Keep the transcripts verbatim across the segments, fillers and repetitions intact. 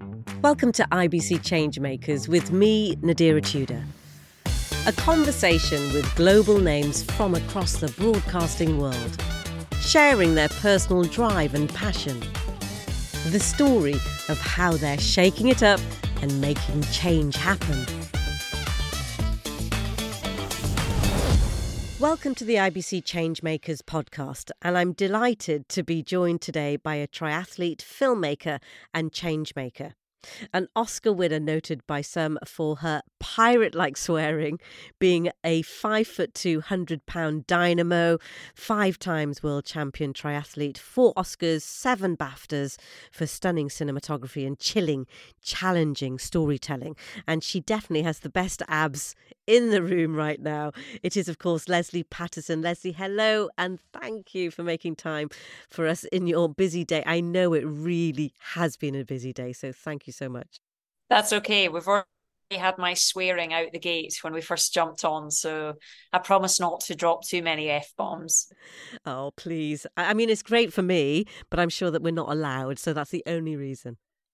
Welcome to I B C Changemakers with me, Nadira Tudor. A conversation with global names from across the broadcasting world, sharing their personal drive and passion. The story of how they're shaking it up and making change happen. Welcome to the I B C Changemakers podcast, and I'm delighted to be joined today by a triathlete, filmmaker and changemaker. An Oscar winner noted by some for her pirate-like swearing, being a five foot two, one hundred pound dynamo, five times world champion triathlete, four Oscars, seven BAFTAs for stunning cinematography and chilling, challenging storytelling. And she definitely has the best abs in the room right now. It is, of course, Lesley Paterson. Lesley, hello, and thank you for making time for us in your busy day. I know it really has been a busy day, so thank you so much. That's okay. We've already had my swearing out the gate when we first jumped on, so I promise not to drop too many F-bombs. Oh, please. I I mean, it's great for me, but I'm sure that we're not allowed, so that's the only reason.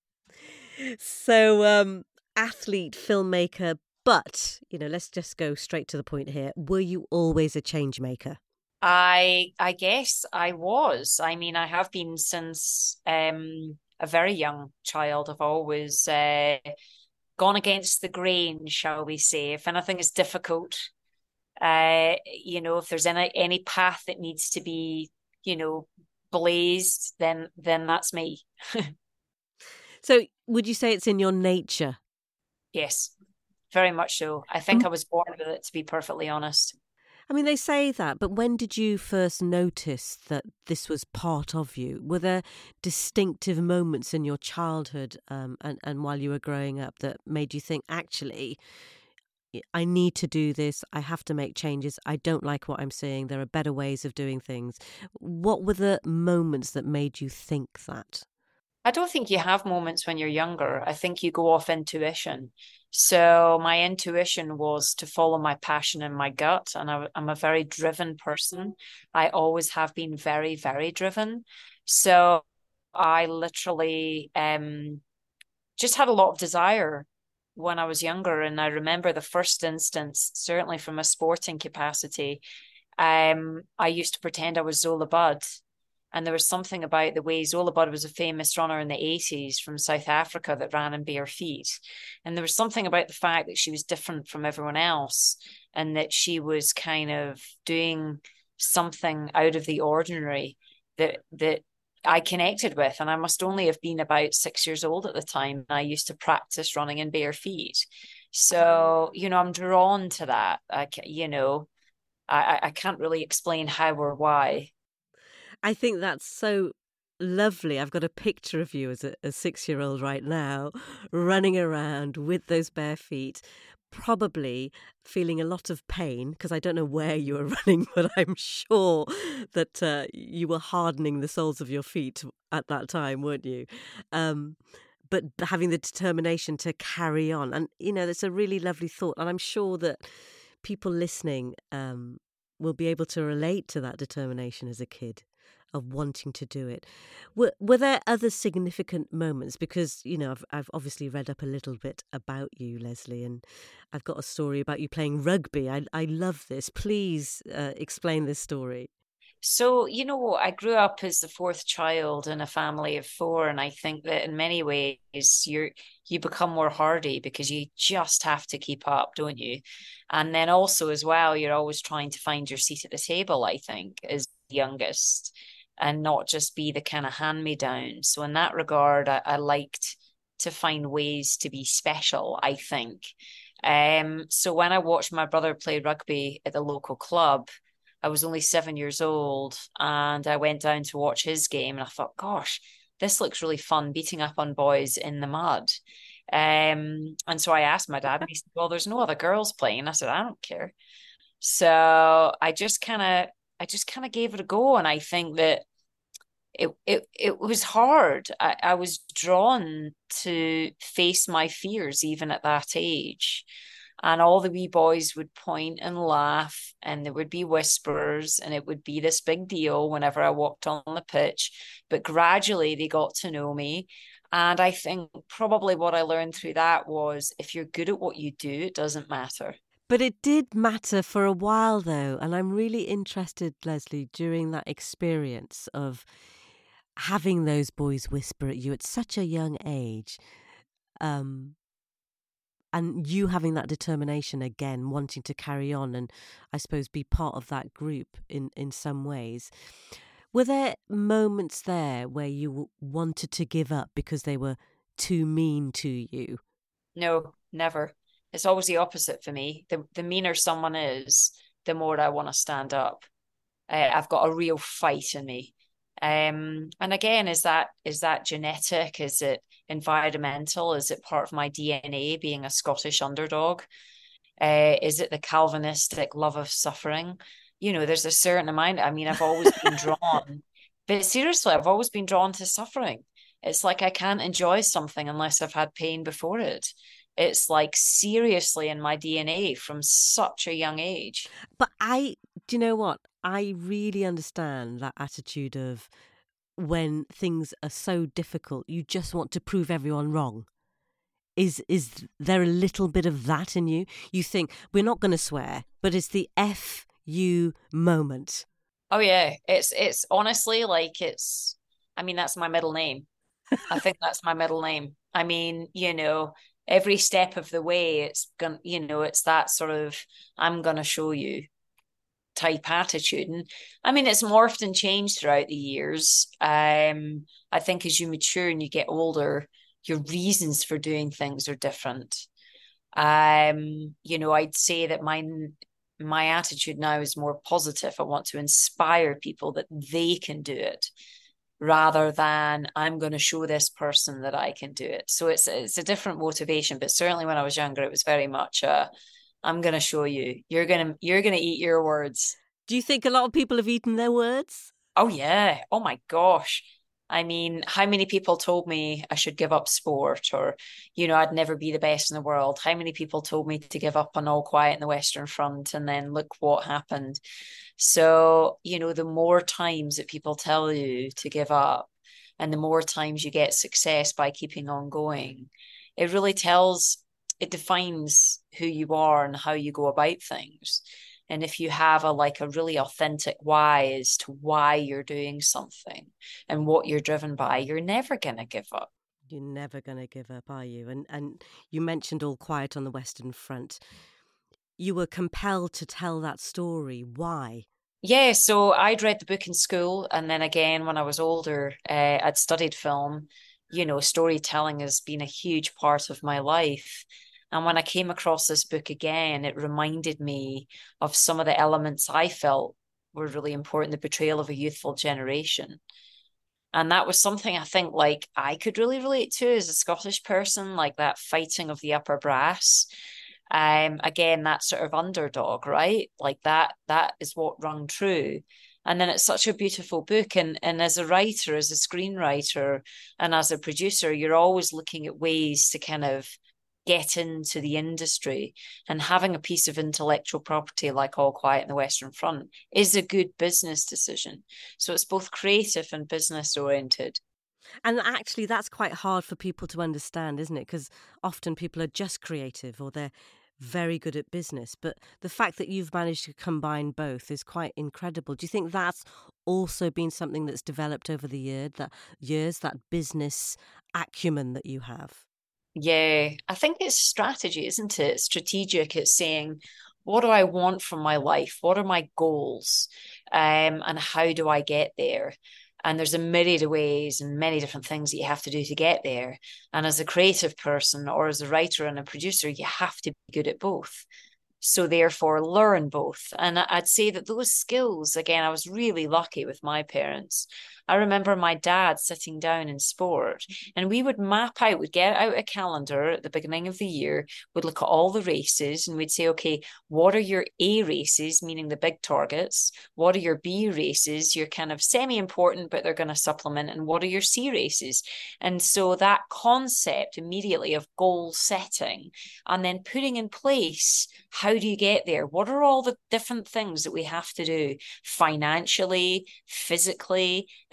So, um, athlete, filmmaker, but, you know, let's just go straight to the point here. Were you always a change maker? I I guess I was. I mean, I have been since um, a very young child. I've always uh, gone against the grain, shall we say. If anything is difficult, uh, you know, if there's any any path that needs to be, you know, blazed, then then that's me. So, would you say it's in your nature? Yes, very much so. I think Um, I was born with it, to be perfectly honest. I mean, they say that, but when did you first notice that this was part of you? Were there distinctive moments in your childhood um, and, and while you were growing up that made you think, actually, I need to do this. I have to make changes. I don't like what I'm seeing. There are better ways of doing things. What were the moments that made you think that? I don't think you have moments when you're younger. I think you go off intuition. So my intuition was to follow my passion and my gut, and I, I'm a very driven person. I always have been very, very driven. So I literally um, just had a lot of desire when I was younger, and I remember the first instance, certainly from a sporting capacity. Um, I used to pretend I was Zola Budd. And there was something about the way Zola Budd was a famous runner in the eighties from South Africa that ran in bare feet. And there was something about the fact that she was different from everyone else and that she was kind of doing something out of the ordinary that that I connected with. And I must only have been about six years old at the time. I used to practice running in bare feet. So, you know, I'm drawn to that. I, you know, I, I can't really explain how or why. I think that's so lovely. I've got a picture of you as a, a six-year-old right now, running around with those bare feet, probably feeling a lot of pain because I don't know where you were running, but I'm sure that uh, you were hardening the soles of your feet at that time, weren't you? Um, but having the determination to carry on. And, you know, that's a really lovely thought. And I'm sure that people listening um, will be able to relate to that determination as a kid of wanting to do it. Were, were there other significant moments? Because, you know, I've, I've obviously read up a little bit about you, Lesley, and I've got a story about you playing rugby. I, I love this. Please uh, explain this story. So, you know, I grew up as the fourth child in a family of four, and I think that in many ways you're you become more hardy because you just have to keep up, don't you? And then also as well, you're always trying to find your seat at the table, I think, as the youngest, and not just be the kind of hand-me-down. So in that regard, I, I liked to find ways to be special, I think. Um, so when I watched my brother play rugby at the local club, I was only seven years old and I went down to watch his game and I thought, gosh, this looks really fun beating up on boys in the mud. Um, and so I asked my dad and he said, well, there's no other girls playing. And I said, I don't care. So I just kind of I just kind of gave it a go. And I think that it it it was hard. I, I was drawn to face my fears even at that age. And all the wee boys would point and laugh, and there would be whispers, and it would be this big deal whenever I walked on the pitch. But gradually they got to know me. And I think probably what I learned through that was if you're good at what you do, it doesn't matter. But it did matter for a while, though. And I'm really interested, Leslie, during that experience of having those boys whisper at you at such a young age, um, and you having that determination again, wanting to carry on and I suppose be part of that group in, in some ways. Were there moments there where you wanted to give up because they were too mean to you? No, never. It's always the opposite for me. The the meaner someone is, the more I want to stand up. Uh, I've got a real fight in me. Um, and again, is that is that genetic? Is it environmental? Is it part of my D N A being a Scottish underdog? Uh, is it the Calvinistic love of suffering? You know, there's a certain amount. I mean, I've always been drawn, but seriously, I've always been drawn to suffering. It's like I can't enjoy something unless I've had pain before it. It's like seriously in my D N A from such a young age. But I, do you know what? I really understand that attitude of when things are so difficult, you just want to prove everyone wrong. Is is there a little bit of that in you? You think, we're not going to swear, but it's the F you moment. Oh yeah, it's it's honestly like it's I mean that's my middle name. I think that's my middle name. I mean, you know, every step of the way it's gonna, you know, it's that sort of I'm gonna show you type attitude. And I mean, it's morphed and changed throughout the years. Um, I think as you mature and you get older, your reasons for doing things are different. Um, you know, I'd say that my my attitude now is more positive. I want to inspire people that they can do it rather than I'm going to show this person that I can do it. So it's it's a different motivation, but certainly when I was younger, it was very much uh, I'm going to show you. You're going to you're going to eat your words. Do you think a lot of people have eaten their words? Oh yeah. Oh my gosh. I mean, how many people told me I should give up sport or, you know, I'd never be the best in the world? How many people told me to give up on All Quiet in the Western Front? And then look what happened. So, you know, the more times that people tell you to give up and the more times you get success by keeping on going, it really tells, it defines who you are and how you go about things. And if you have a like a really authentic why as to why you're doing something and what you're driven by, you're never going to give up. You're never going to give up, are you? And and you mentioned All Quiet on the Western Front. You were compelled to tell that story. Why? Yeah, so I'd read the book in school, and then again when I was older, uh, I'd studied film. You know, storytelling has been a huge part of my life. And when I came across this book again, it reminded me of some of the elements I felt were really important, the betrayal of a youthful generation. And that was something I think like I could really relate to as a Scottish person, like that fighting of the upper brass. Um, again, that sort of underdog, right? Like that, that is what rung true. And then it's such a beautiful book. And and as a writer, as a screenwriter, and as a producer, you're always looking at ways to kind of get into the industry. And having a piece of intellectual property like All Quiet in the Western Front is a good business decision. So it's both creative and business oriented. And actually, that's quite hard for people to understand, isn't it? Because often people are just creative or they're very good at business. But the fact that you've managed to combine both is quite incredible. Do you think that's also been something that's developed over the year, that years, that business acumen that you have? Yeah, I think it's strategy, isn't it? Strategic. It's saying, what do I want from my life? What are my goals? Um, and how do I get there? And there's a myriad of ways and many different things that you have to do to get there. And as a creative person or as a writer and a producer, you have to be good at both. So therefore learn both. And I'd say that those skills, again, I was really lucky with my parents. I remember my dad sitting down in sport and we would map out, we'd get out a calendar at the beginning of the year, we'd look at all the races and we'd say, okay, what are your A races, meaning the big targets? What are your B races? You're kind of semi-important, but they're going to supplement. And what are your C races? And so that concept immediately of goal setting and then putting in place, how do you get there? What are all the different things that we have to do financially, physically,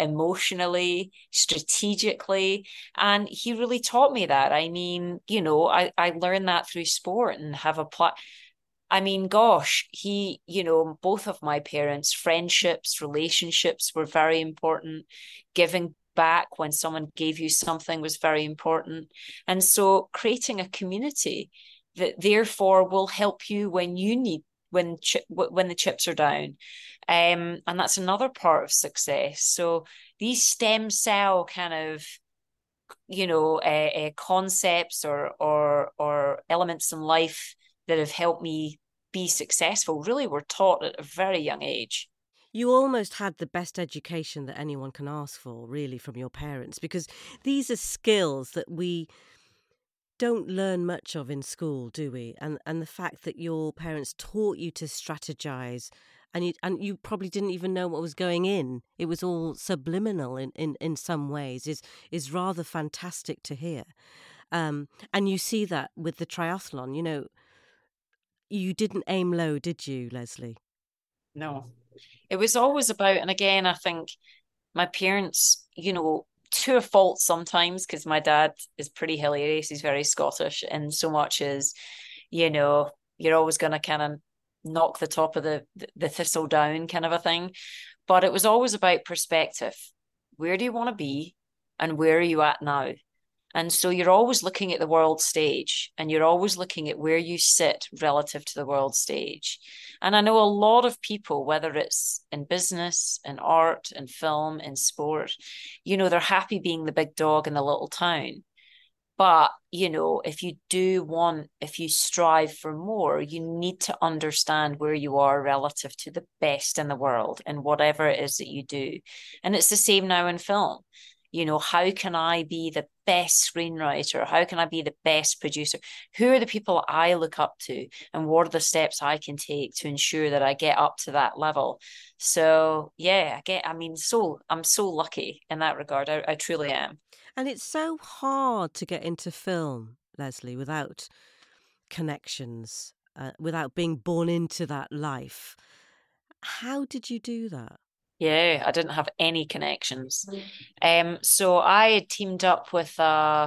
emotionally, strategically. And he really taught me that. I mean, you know, I, I learned that through sport and have applied. I mean, gosh, he, you know, both of my parents, friendships, relationships were very important. Giving back when someone gave you something was very important. And so creating a community that therefore will help you when you need, when chi- when the chips are down. Um, and that's another part of success. So these stem cell kind of, you know, uh, uh, concepts or or or elements in life that have helped me be successful really were taught at a very young age. You almost had the best education that anyone can ask for, really, from your parents, because these are skills that we don't learn much of in school, do we? And and the fact that your parents taught you to strategize, and you and you probably didn't even know what was going in. It was all subliminal in, in, in some ways, is is rather fantastic to hear. Um, and you see that with the triathlon. You know, you didn't aim low, did you, Leslie? No, it was always about, and again, I think my parents, you know, to a fault sometimes, because my dad is pretty hilarious. He's very Scottish, and so much as, you know, you're always going to kind of knock the top of the the thistle down, kind of a thing. But it was always about perspective. Where do you want to be, and where are you at now? And so you're always looking at the world stage and you're always looking at where you sit relative to the world stage. And I know a lot of people, whether it's in business, in art, in film, in sport, you know, they're happy being the big dog in the little town. But, you know, if you do want, if you strive for more, you need to understand where you are relative to the best in the world and whatever it is that you do. And it's the same now in film. You know, how can I be the best screenwriter? How can I be the best producer? Who are the people I look up to? And what are the steps I can take to ensure that I get up to that level? So, yeah, I get, I mean, so I'm so lucky in that regard. I, I truly am. And it's so hard to get into film, Leslie, without connections, uh, without being born into that life. How did you do that? Yeah, I didn't have any connections. Um, so I had teamed up with a,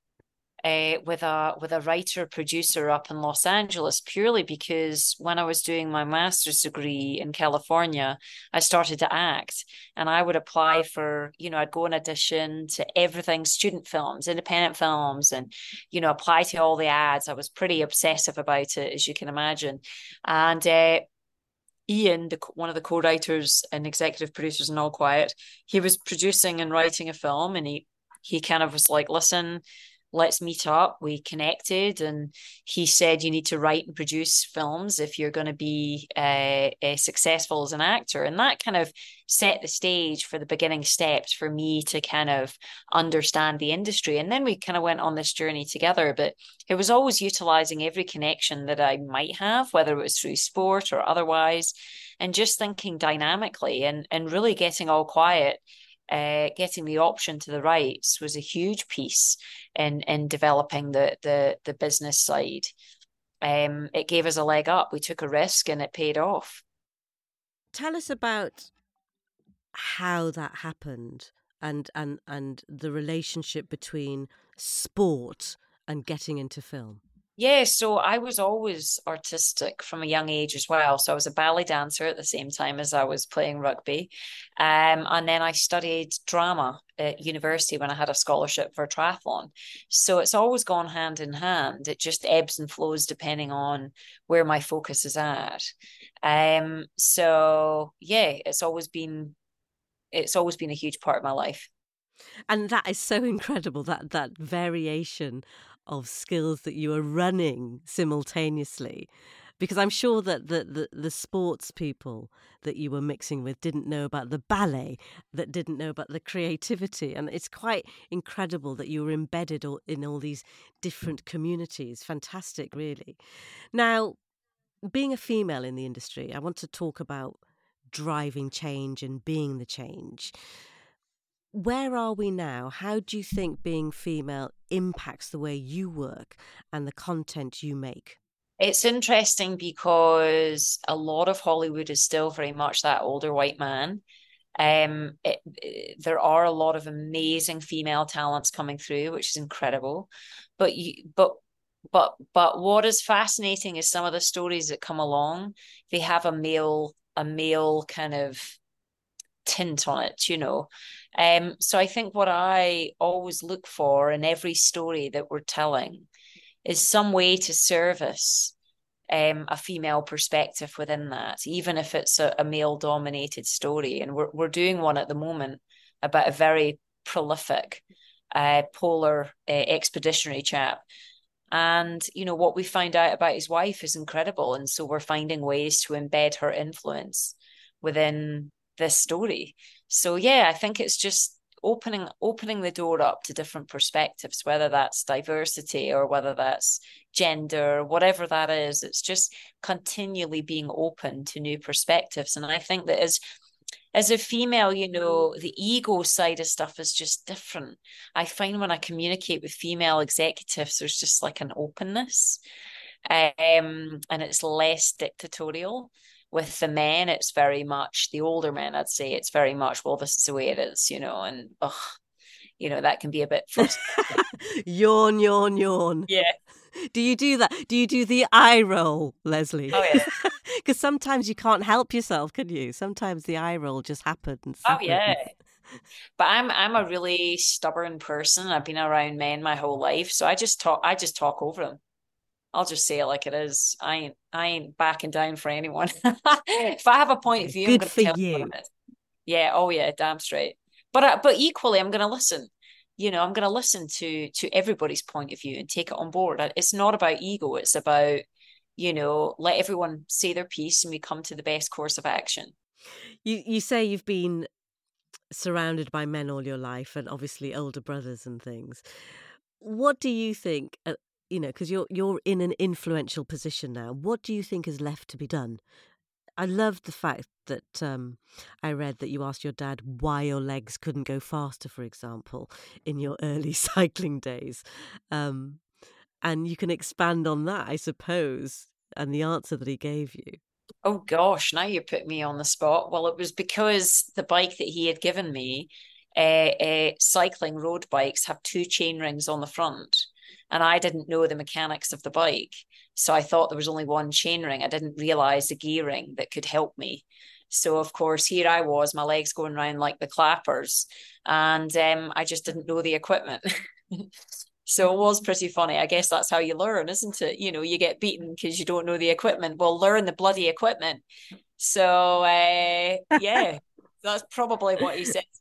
a with a with a writer producer up in Los Angeles purely because when I was doing my master's degree in California, I started to act and I would apply for, you know, I'd go and audition to everything, student films, independent films, and, you know, apply to all the ads. I was pretty obsessive about it, as you can imagine. And uh, Ian, the, one of the co-writers and executive producers in All Quiet, he was producing and writing a film, and he he kind of was like, "Listen, let's meet up." We connected, and he said, "You need to write and produce films if you're going to be uh, uh, successful as an actor," and that kind of set the stage for the beginning steps for me to kind of understand the industry. And then we kind of went on this journey together, but it was always utilizing every connection that I might have, whether it was through sport or otherwise, and just thinking dynamically and, and really getting All Quiet. Uh, getting the option to the rights was a huge piece in in developing the the the business side. Um, it gave us a leg up. We took a risk and it paid off. Tell us about how that happened and and and the relationship between sport and getting into film. Yeah, so I was always artistic from a young age as well. So I was a ballet dancer at the same time as I was playing rugby. Um, and then I studied drama at university when I had a scholarship for triathlon. So it's always gone hand in hand. It just ebbs and flows depending on where my focus is at. Um, so yeah, it's always been it's always been a huge part of my life. And that is so incredible, that that variation of skills that you are running simultaneously. Because I'm sure that the, the, the sports people that you were mixing with didn't know about the ballet, that didn't know about the creativity. And it's quite incredible that you were embedded all, in all these different communities. Fantastic, really. Now, being a female in the industry, I want to talk about driving change and being the change. Where are we now? How do you think being female impacts the way you work and the content you make? It's interesting because a lot of Hollywood is still very much that older white man. Um, it, it- there are a lot of amazing female talents coming through, which is incredible. But you, but but but what is fascinating is some of the stories that come along. They have a male a male kind of tint on it, you know. Um, so I think what I always look for in every story that we're telling is some way to service um, a female perspective within that, even if it's a, a male dominated story. And we're we're doing one at the moment about a very prolific uh, polar uh, expeditionary chap. And you know what we find out about his wife is incredible, and so we're finding ways to embed her influence within this story. So yeah, I think it's just opening opening the door up to different perspectives, whether that's diversity or whether that's gender, whatever that is. It's just continually being open to new perspectives. And I think that as as a female, you know, the ego side of stuff is just different. I find when I communicate with female executives, there's just like an openness, um, and it's less dictatorial. With the men, it's very much the older men, I'd say it's very much, well, this is the way it is, you know, and ugh, you know, that can be a bit frustrating. Yawn, yawn, yawn. Yeah. Do you do that? Do you do the eye roll, Leslie? Oh yeah. Because sometimes you can't help yourself, can you? Sometimes the eye roll just happens. Oh yeah. But I'm I'm a really stubborn person. I've been around men my whole life, so I just talk I just talk over them. I'll just say it like it is. I ain't I ain't backing down for anyone. If I have a point of view, I'm Good going to for tell you you. what it is. Yeah, oh yeah, damn straight. But uh, but equally, I'm going to listen. You know, I'm going to listen to to everybody's point of view and take it on board. Uh, It's not about ego. It's about, you know, let everyone say their piece and we come to the best course of action. You you say you've been surrounded by men all your life, and obviously older brothers and things. What do you think? Uh, you know, because you're you're in an influential position now. What do you think is left to be done? I loved the fact that um, I read that you asked your dad why your legs couldn't go faster, for example, in your early cycling days. Um, and you can expand on that, I suppose, and the answer that he gave you. Oh gosh, now you put me on the spot. Well, it was because the bike that he had given me, uh, uh, cycling road bikes have two chain rings on the front, and I didn't know the mechanics of the bike, so I thought there was only one chain ring. I didn't realize the gearing that could help me. So of course, here I was, my legs going around like the clappers, and um, I just didn't know the equipment. So it was pretty funny. I guess that's how you learn, isn't it? You know, you get beaten because you don't know the equipment. Well, learn the bloody equipment. So uh, yeah, that's probably what he said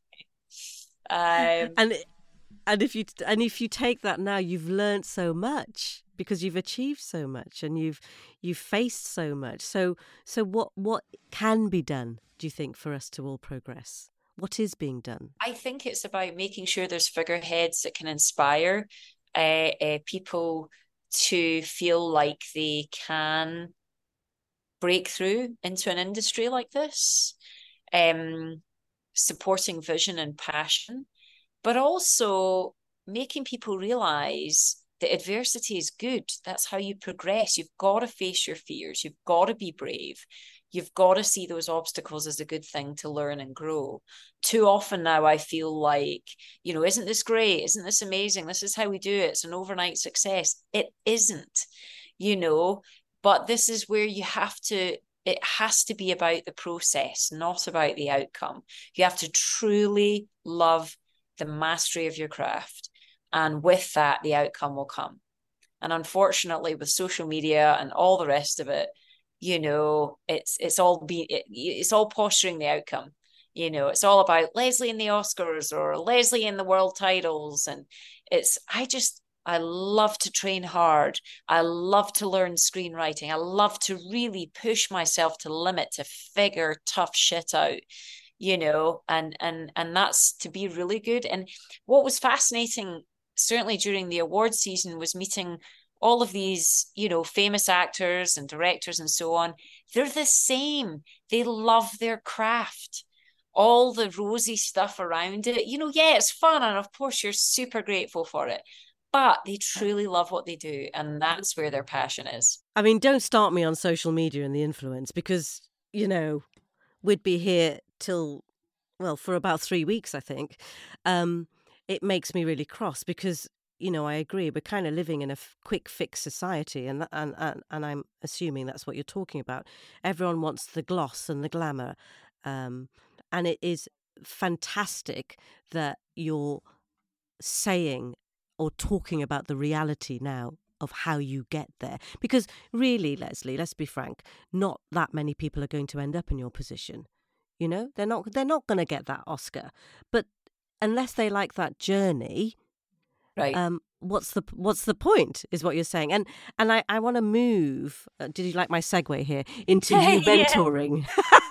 to me. Um, And and if you and if you take that now, you've learned so much because you've achieved so much and you've you've faced so much. So so what what can be done, do you think, for us to all progress? What is being done? I think it's about making sure there's figureheads that can inspire uh, uh, people to feel like they can break through into an industry like this, um, supporting vision and passion, but also making people realize that adversity is good. That's how you progress. You've got to face your fears. You've got to be brave. You've got to see those obstacles as a good thing to learn and grow. Too often now, I feel like, you know, isn't this great? Isn't this amazing? This is how we do it. It's an overnight success. It isn't, you know, but this is where you have to, it has to be about the process, not about the outcome. You have to truly love the mastery of your craft. And with that, the outcome will come. And unfortunately, with social media and all the rest of it, you know, it's it's all be it, it's all posturing the outcome. You know, it's all about Leslie in the Oscars or Leslie in the world titles. And it's I just I love to train hard. I love to learn screenwriting. I love to really push myself to the limit to figure tough shit out, you know, and and and that's to be really good. And what was fascinating, certainly during the award season, was meeting all of these, you know, famous actors and directors and so on. They're the same. They love their craft. All the rosy stuff around it, you know, yeah, it's fun. And of course, you're super grateful for it. But they truly love what they do. And that's where their passion is. I mean, don't start me on social media and the influence because, you know, we'd be here till well, for about three weeks, I think, um, it makes me really cross because, you know, I agree. We're kind of living in a f- quick fix society, and, and and and I'm assuming that's what you're talking about. Everyone wants the gloss and the glamour, um, and it is fantastic that you're saying or talking about the reality now of how you get there. Because really, Leslie, let's be frank, not that many people are going to end up in your position. You know, they're not they're not going to get that Oscar. But unless they like that journey, Right. um, what's the what's the point? Is what you're saying. And and I, I want to move. Uh, did you like my segue here into you Yeah. mentoring?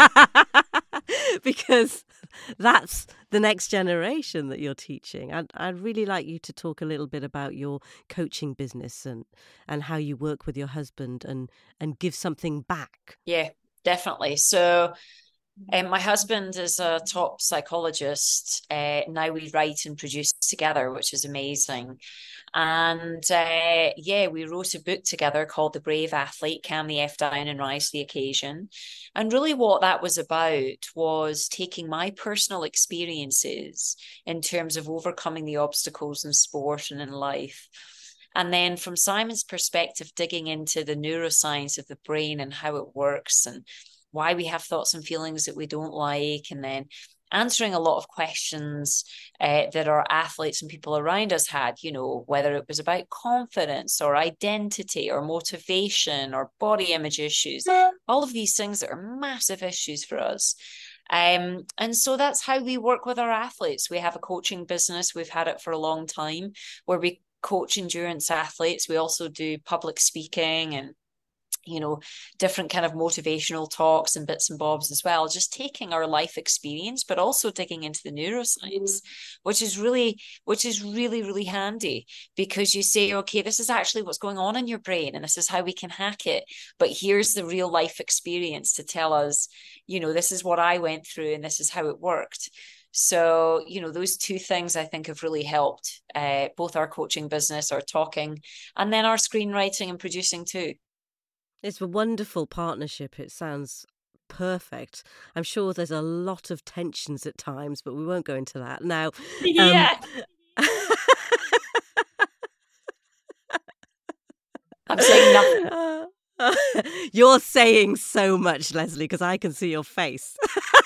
Because that's the next generation that you're teaching. I'd, I'd really like you to talk a little bit about your coaching business and and how you work with your husband and and give something back. Yeah, definitely. So Um, my husband is a top psychologist. Uh, now we write and produce together, which is amazing. And uh, yeah, we wrote a book together called The Brave Athlete, Calm the F Down and Rise to the Occasion. And really, what that was about was taking my personal experiences in terms of overcoming the obstacles in sport and in life. And then from Simon's perspective, digging into the neuroscience of the brain and how it works and why we have thoughts and feelings that we don't like, and then answering a lot of questions uh, that our athletes and people around us had, you know, whether it was about confidence or identity or motivation or body image issues, all of these things that are massive issues for us. Um, and so that's how we work with our athletes. We have a coaching business. We've had it for a long time where we coach endurance athletes. We also do public speaking and you know, different kind of motivational talks and bits and bobs as well, just taking our life experience, but also digging into the neuroscience, which is really, which is really, really handy because you say, okay, this is actually what's going on in your brain and this is how we can hack it. But here's the real life experience to tell us, you know, this is what I went through and this is how it worked. So, you know, those two things I think have really helped uh, both our coaching business, our talking, and then our screenwriting and producing too. It's a wonderful partnership. It sounds perfect. I'm sure there's a lot of tensions at times, but we won't go into that now. Um, Yeah. I'm saying nothing. You're saying so much, Leslie, because I can see your face.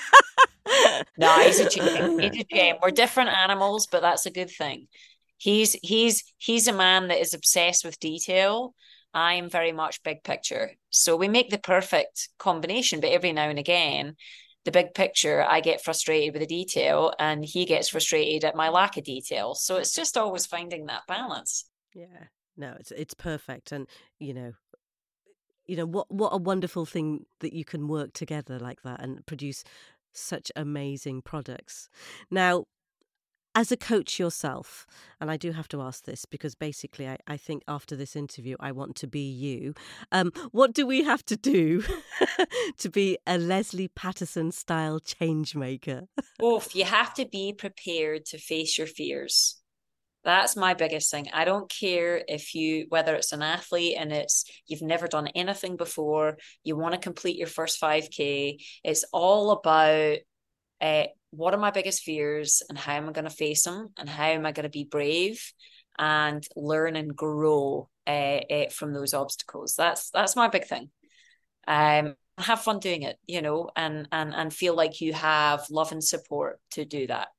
No, he's a gem. He's a gem. We're different animals, but that's a good thing. He's he's he's a man that is obsessed with detail. I'm very much big picture. So we make the perfect combination, but every now and again, the big picture, I get frustrated with the detail and he gets frustrated at my lack of detail. So it's just always finding that balance. Yeah. No, it's it's perfect. And you know, you know what what a wonderful thing that you can work together like that and produce such amazing products. Now, as a coach yourself, and I do have to ask this because basically I, I think after this interview I want to be you. Um, what do we have to do to be a Leslie Patterson style change maker? Oof, you have to be prepared to face your fears. That's my biggest thing. I don't care if you, whether it's an athlete and it's, you've never done anything before, you want to complete your first five K. It's all about uh, what are my biggest fears and how am I going to face them and how am I going to be brave and learn and grow uh, uh, from those obstacles. That's, that's my big thing. Um, have fun doing it, you know, and, and, and feel like you have love and support to do that.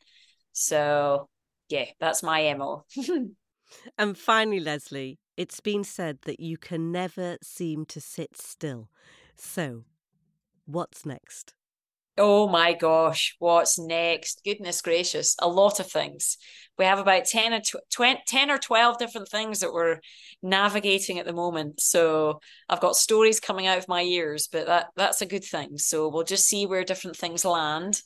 So yeah, that's my M O. And finally, Leslie, it's been said that you can never seem to sit still. So, what's next? Oh my gosh, what's next? Goodness gracious, a lot of things. We have about ten or twenty, ten or twelve different things that we're navigating at the moment. So I've got stories coming out of my ears, but that that's a good thing. So we'll just see where different things land.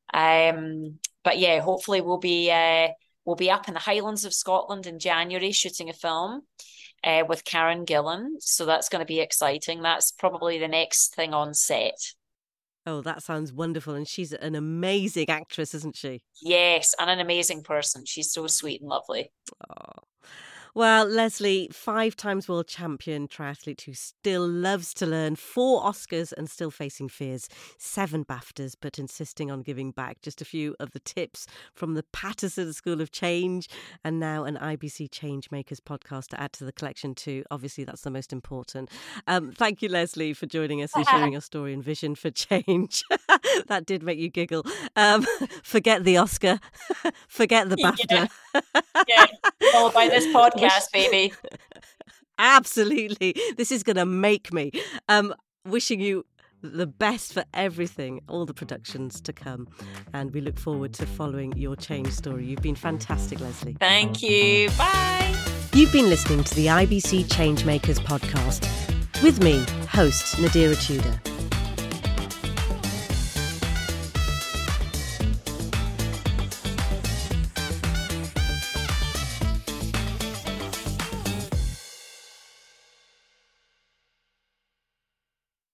Um, but yeah, hopefully we'll be uh, we'll be up in the Highlands of Scotland in January shooting a film uh, with Karen Gillan. So that's going to be exciting. That's probably the next thing on set. Oh, that sounds wonderful. And she's an amazing actress, isn't she? Yes, and an amazing person. She's so sweet and lovely. Oh. Well, Leslie, five times world champion triathlete who still loves to learn, four Oscars and still facing fears, seven BAFTAs, but insisting on giving back. Just a few of the tips from the Patterson School of Change, and now an I B C Changemakers podcast to add to the collection too. Obviously, that's the most important. Um, thank you, Leslie, for joining us and sharing your story and vision for change. That did make you giggle. Um, forget the Oscar. Forget the BAFTA. Yeah, yeah. All by this podcast, baby. Absolutely. This is going to make me. Um, wishing you the best for everything, all the productions to come. And we look forward to following your change story. You've been fantastic, Leslie. Thank you. Bye. You've been listening to the I B C Changemakers podcast with me, host Nadira Tudor.